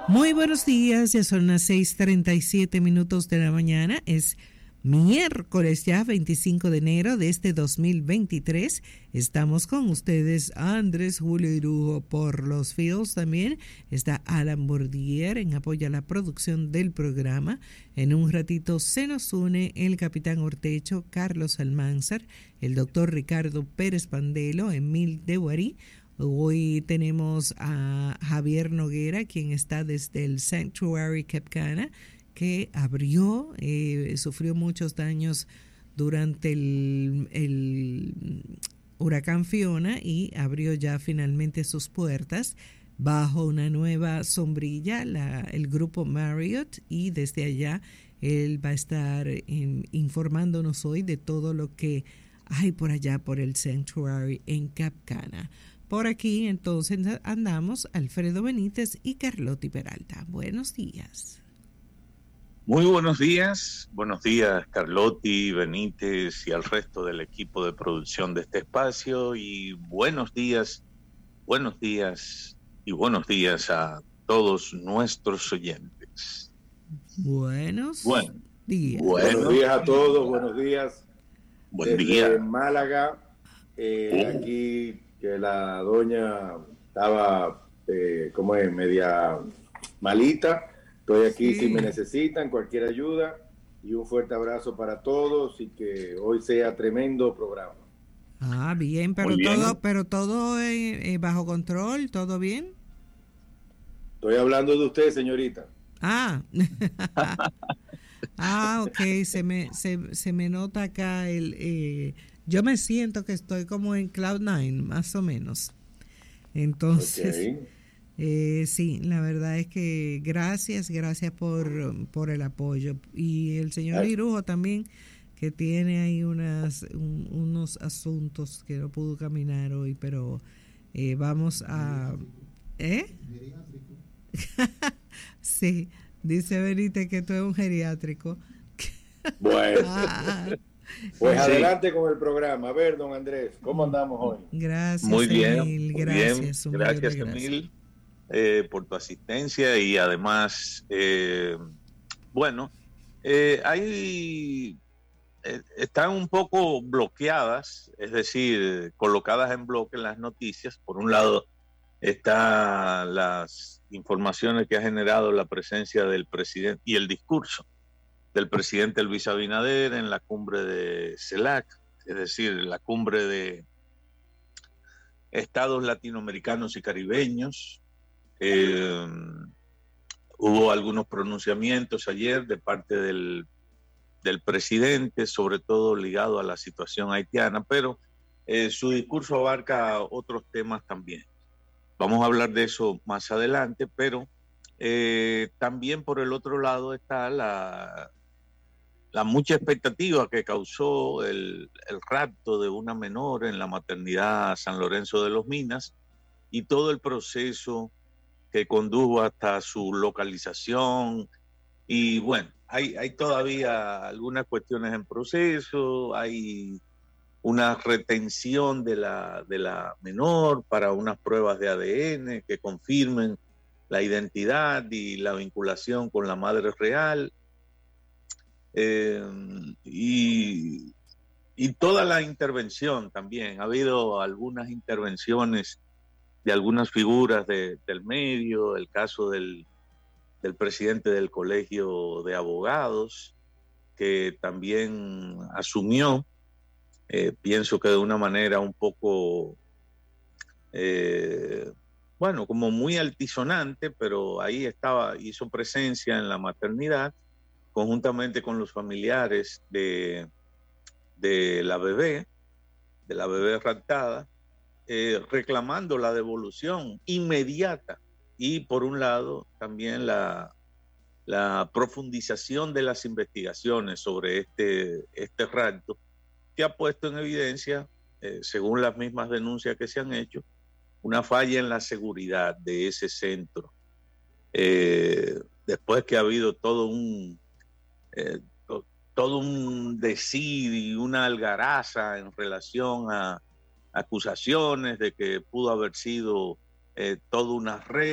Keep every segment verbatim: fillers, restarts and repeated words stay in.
Muy buenos días, ya son las seis treinta y siete minutos de la mañana, es miércoles ya veinticinco de enero de este dos mil veintitrés. Estamos con ustedes, Andrés Julio Irujo por los fields. También está Alan Bordier en apoyo a la producción del programa. En un ratito se nos une el capitán Ortecho, Carlos Almanzar, el doctor Ricardo Pérez Pandelo, Emil Dewarí. Hoy tenemos a Javier Noguera, quien está desde el Sanctuary Cap Cana, que abrió, eh, sufrió muchos daños durante el, el huracán Fiona y abrió ya finalmente sus puertas bajo una nueva sombrilla, la, el grupo Marriott, y desde allá él va a estar eh, informándonos hoy de todo lo que hay por allá por el Sanctuary en Cap Cana. Por aquí entonces andamos Alfredo Benítez y Carlotti Peralta. Buenos días. Muy buenos días, buenos días Carlotti, Benítez y al resto del equipo de producción de este espacio, y buenos días, buenos días y buenos días a todos nuestros oyentes. Buenos bueno, días. Buenos días a todos, buenos días. Buen Desde día. Málaga, eh, oh. aquí que la doña estaba, eh, como es, media malita. Estoy aquí sí. Si me necesitan, cualquier ayuda, y un fuerte abrazo para todos y que hoy sea tremendo programa. Ah, bien, pero bien. todo, pero todo eh, bajo control, ¿todo bien? Estoy hablando de usted, señorita. Ah, ah, ok, se me, se, se me nota acá el... Eh, yo me siento que estoy como en Cloud Nine, más o menos. Entonces, okay. eh, sí, la verdad es que gracias, gracias por, por el apoyo. Y el señor Irujo también, que tiene ahí unas, un, unos asuntos que no pudo caminar hoy, pero eh, vamos a... ¿Eh? Sí, dice Benítez que tú eres un geriátrico. Bueno. ah, Pues sí. Adelante con el programa. A ver, don Andrés, ¿cómo andamos hoy? Gracias, muy bien, Emil. Muy gracias, bien. Gracias, Emil, eh, por tu asistencia y además, eh, bueno, eh, hay, eh, están un poco bloqueadas, es decir, colocadas en bloque las noticias. Por un lado, están las informaciones que ha generado la presencia del presidente y el discurso del presidente Luis Abinader en la cumbre de CELAC, es decir, la cumbre de estados latinoamericanos y caribeños. Eh, hubo algunos pronunciamientos ayer de parte del, del presidente, sobre todo ligado a la situación haitiana, pero eh, su discurso abarca otros temas también. Vamos a hablar de eso más adelante, pero eh, también por el otro lado está la... la mucha expectativa que causó el, el rapto de una menor en la maternidad San Lorenzo de los Minas y todo el proceso que condujo hasta su localización. Y bueno, hay, hay todavía algunas cuestiones en proceso, hay una retención de la, de la menor para unas pruebas de A D N que confirmen la identidad y la vinculación con la madre real. Eh, y, y toda la intervención también. Ha habido algunas intervenciones de algunas figuras de, del medio, el caso del, del presidente del Colegio de Abogados, que también asumió, eh, pienso que de una manera un poco, eh, bueno, como muy altisonante, pero ahí estaba, hizo presencia en la maternidad, conjuntamente con los familiares de, de la bebé, de la bebé raptada, eh, reclamando la devolución inmediata y, por un lado, también la, la profundización de las investigaciones sobre este, este rapto, que ha puesto en evidencia, eh, según las mismas denuncias que se han hecho, una falla en la seguridad de ese centro. Eh, después que ha habido todo un Eh, to, todo un decir y una algaraza en relación a acusaciones de que pudo haber sido eh, toda una red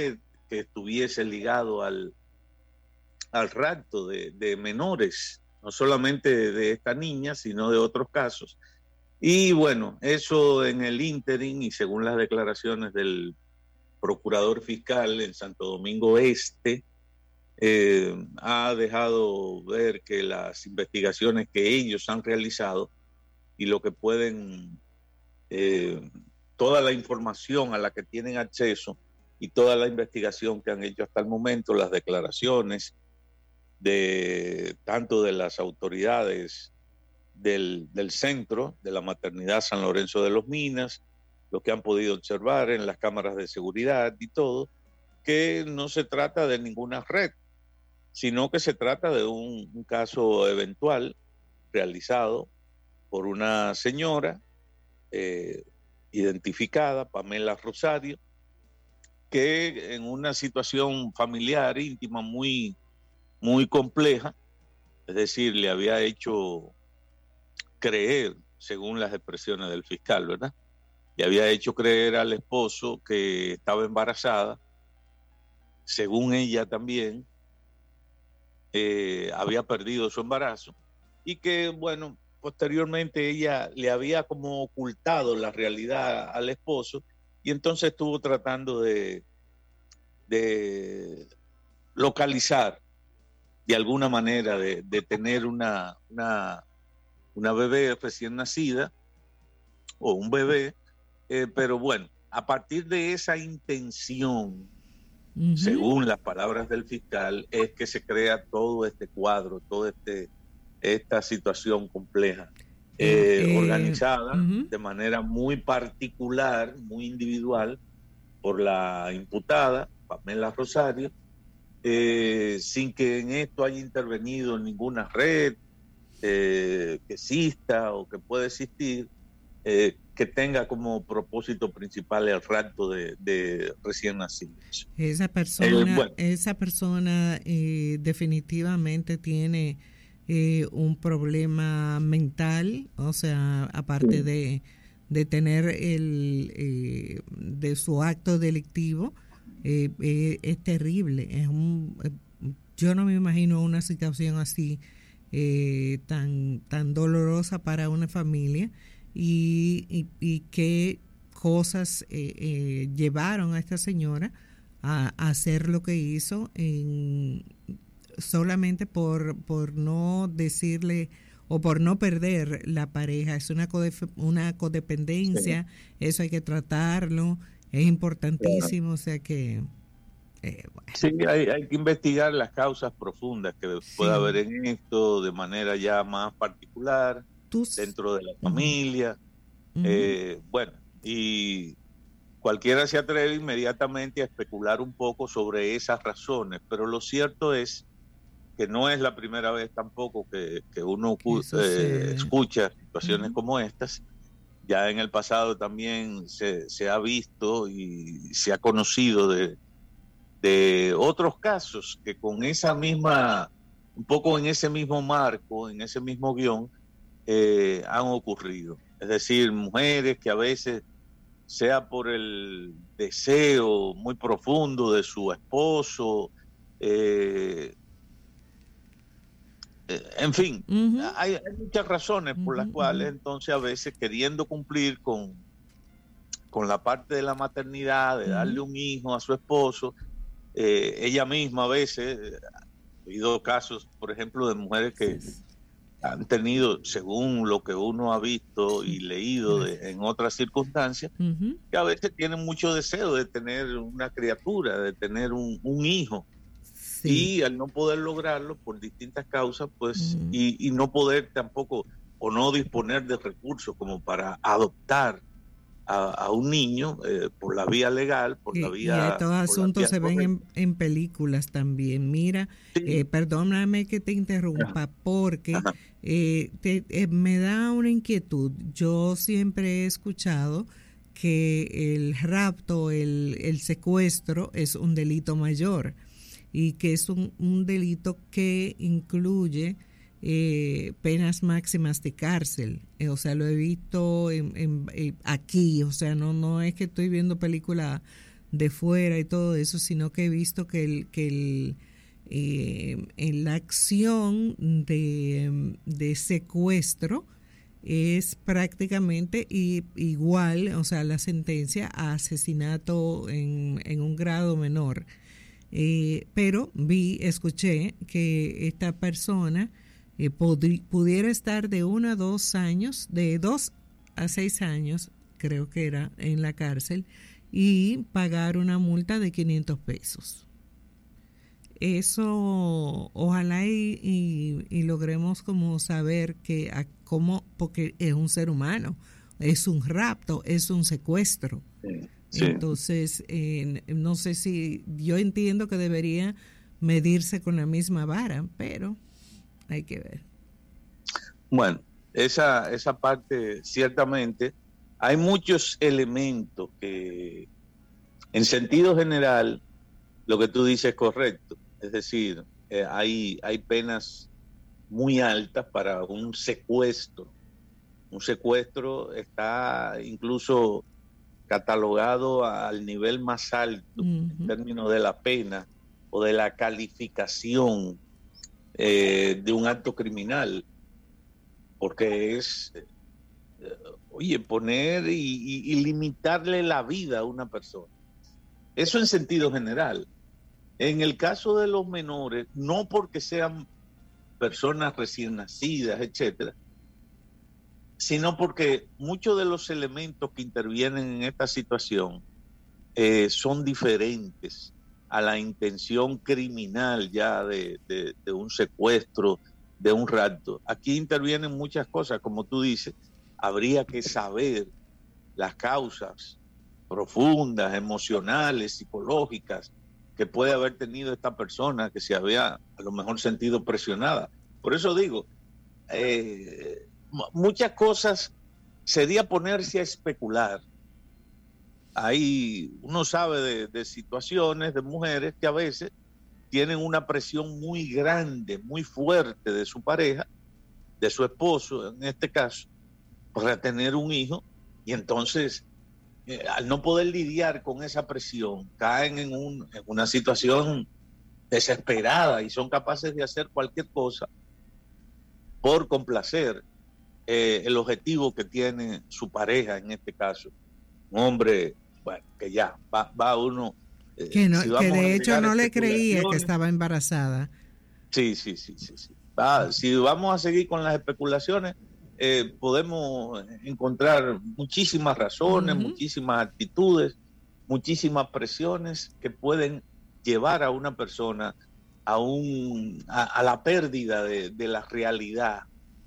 que estuviese ligado al, al rapto de, de menores, no solamente de esta niña, sino de otros casos. Y bueno, eso en el ínterin y según las declaraciones del procurador fiscal en Santo Domingo Este, eh, ha dejado ver que las investigaciones que ellos han realizado y lo que pueden, eh, toda la información a la que tienen acceso y toda la investigación que han hecho hasta el momento, las declaraciones de tanto de las autoridades del, del centro, de la maternidad San Lorenzo de los Minas, lo que han podido observar en las cámaras de seguridad y todo, que no se trata de ninguna red, sino que se trata de un, un caso eventual realizado por una señora eh, identificada, Pamela Rosario, que en una situación familiar íntima muy, muy compleja, es decir, le había hecho creer, según las expresiones del fiscal, ¿verdad? Le había hecho creer al esposo que estaba embarazada, según ella también, eh, había perdido su embarazo y que, bueno, posteriormente ella le había como ocultado la realidad al esposo y entonces estuvo tratando de, de localizar de alguna manera, de, de tener una, una, una bebé recién nacida o un bebé, eh, pero bueno, a partir de esa intención, uh-huh. según las palabras del fiscal, es que se crea todo este cuadro, toda este, esta situación compleja, eh, eh, organizada uh-huh. de manera muy particular, muy individual, por la imputada, Pamela Rosario, eh, sin que en esto haya intervenido ninguna red eh, que exista o que pueda existir, eh, que tenga como propósito principal el rapto de, de recién nacidos. Esa persona, eh, bueno. esa persona eh, definitivamente tiene eh, un problema mental, o sea, aparte sí. de, de tener el eh, de su acto delictivo, eh, eh, es terrible. Es un, eh, yo no me imagino una situación así eh, tan tan dolorosa para una familia. Y, y, y qué cosas eh, eh, llevaron a esta señora a, a hacer lo que hizo en, solamente por, por no decirle o por no perder la pareja. Es una, codef, una codependencia, sí. Eso hay que tratarlo, es importantísimo, claro. O sea que... Eh, bueno. Sí, hay, hay que investigar las causas profundas que sí. pueda haber en esto de manera ya más particular. Tus... dentro de la familia, uh-huh. eh, bueno, y cualquiera se atreve inmediatamente a especular un poco sobre esas razones, pero lo cierto es que no es la primera vez tampoco que, que uno eh, escucha situaciones uh-huh. como estas. Ya en el pasado también se, se ha visto y se ha conocido de, de otros casos que con esa misma, un poco en ese mismo marco, en ese mismo guión, Eh, han ocurrido. Es decir, mujeres que a veces, sea por el deseo muy profundo de su esposo, eh, eh, en fin, uh-huh. hay, hay muchas razones por uh-huh. las cuales entonces a veces queriendo cumplir con, con la parte de la maternidad, de uh-huh. darle un hijo a su esposo, eh, ella misma a veces, ha habido casos, por ejemplo, de mujeres que sí. han tenido, según lo que uno ha visto y leído de, en otras circunstancias, uh-huh. que a veces tienen mucho deseo de tener una criatura, de tener un, un hijo. Sí. Y al no poder lograrlo por distintas causas, pues, uh-huh. y, y no poder tampoco, o no disponer de recursos como para adoptar a, a un niño eh, por la vía legal, por y, la vía... Y estos asuntos se ven en, en películas también. Mira, sí. eh, perdóname que te interrumpa, Ajá. porque eh, te, eh, me da una inquietud. Yo siempre he escuchado que el rapto, el, el secuestro es un delito mayor y que es un, un delito que incluye Eh, penas máximas de cárcel, eh, o sea, lo he visto en, en, en, aquí, o sea, no no es que estoy viendo películas de fuera y todo eso, sino que he visto que el, que el eh, en la acción de, de secuestro es prácticamente i- igual, o sea, la sentencia a asesinato en, en un grado menor. Eh, pero vi, escuché que esta persona eh, podri- pudiera estar de uno a dos años, de dos a seis años, creo que era, en la cárcel, y pagar una multa de quinientos pesos. Eso, ojalá y, y, y logremos como saber que a, cómo, porque es un ser humano, es un rapto, es un secuestro. Sí, sí. Entonces, eh, no sé si, yo entiendo que debería medirse con la misma vara, pero hay que ver. Bueno, esa, esa parte ciertamente, hay muchos elementos que en sentido general lo que tú dices es correcto. Es decir, eh, hay, hay penas muy altas para un secuestro. Un secuestro está incluso catalogado al nivel más alto uh-huh. en términos de la pena o de la calificación eh, de un acto criminal, porque es, eh, oye, poner y, y, y limitarle la vida a una persona. Eso en sentido general. En el caso de los menores, no porque sean personas recién nacidas, etcétera, sino porque muchos de los elementos que intervienen en esta situación eh, son diferentes a la intención criminal ya de, de, de un secuestro, de un rapto. Aquí intervienen muchas cosas, como tú dices, habría que saber las causas profundas, emocionales, psicológicas, que puede haber tenido esta persona que se había a lo mejor sentido presionada. Por eso digo, eh, muchas cosas sería ponerse a especular. Ahí uno sabe de, de situaciones de mujeres que a veces tienen una presión muy grande, muy fuerte de su pareja, de su esposo en este caso, para tener un hijo, y entonces eh, al no poder lidiar con esa presión, caen en, un, en una situación desesperada y son capaces de hacer cualquier cosa por complacer eh, el objetivo que tiene su pareja, en este caso. Un hombre, bueno, que ya va, va uno... Eh, que, no, si que de hecho no le creía que estaba embarazada. Sí, sí, sí, sí. sí. Va, si vamos a seguir con las especulaciones, eh, podemos encontrar muchísimas razones, uh-huh. muchísimas actitudes, muchísimas presiones que pueden llevar a una persona a, un, a, a la pérdida de, de la realidad.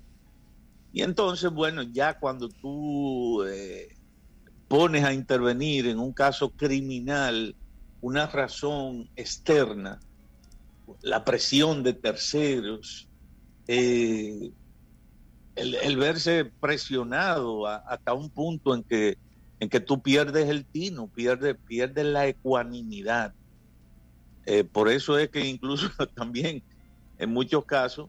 Y entonces, bueno, ya cuando tú eh, pones a intervenir en un caso criminal una razón externa, la presión de terceros, eh, el, el verse presionado a, hasta un punto en que, en que tú pierdes el tino, pierdes, pierdes la ecuanimidad. Eh, por eso es que incluso también en muchos casos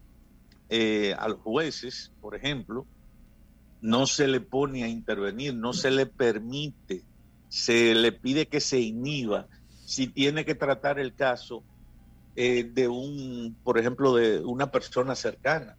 eh, a los jueces, por ejemplo, no se le pone a intervenir, no se le permite, se le pide que se inhiba si tiene que tratar el caso eh, de un, por ejemplo, de una persona cercana.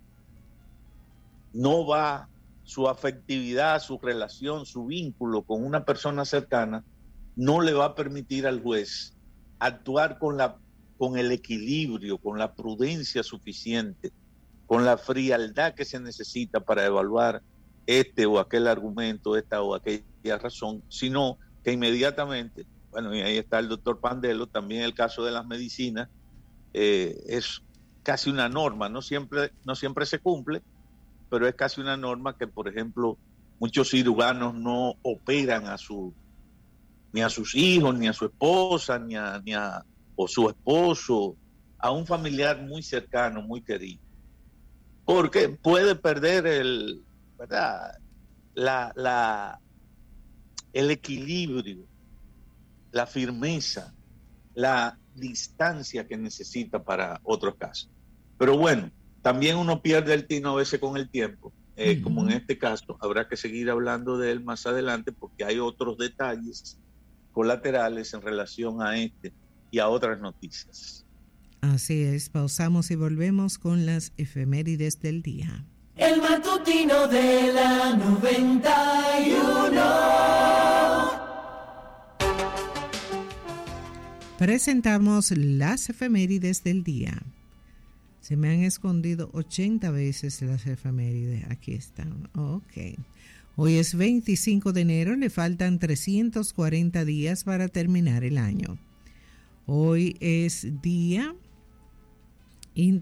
No va su afectividad, su relación, su vínculo con una persona cercana, no le va a permitir al juez actuar con la, con el equilibrio, con la prudencia suficiente, con la frialdad que se necesita para evaluar este o aquel argumento, esta o aquella razón, sino que inmediatamente, bueno, y ahí está el doctor Pandelo, también el caso de las medicinas, eh, es casi una norma, no siempre, no siempre se cumple, pero es casi una norma que, por ejemplo, muchos cirujanos no operan a su, ni a sus hijos, ni a su esposa, ni a, ni a o su esposo, a un familiar muy cercano, muy querido, porque puede perder el, ¿verdad? La, la, el equilibrio, la firmeza, la distancia que necesita para otros casos. Pero bueno, también uno pierde el tino a veces con el tiempo, eh, uh-huh. como en este caso. Habrá que seguir hablando de él más adelante porque hay otros detalles colaterales en relación a este y a otras noticias. Así es, pausamos y volvemos con las efemérides del día. El matutino de la noventa y uno. Presentamos las efemérides del día. Se me han escondido ochenta veces las efemérides. Aquí están. Ok. Hoy es veinticinco de enero, le faltan trescientos cuarenta días para terminar el año. Hoy es Día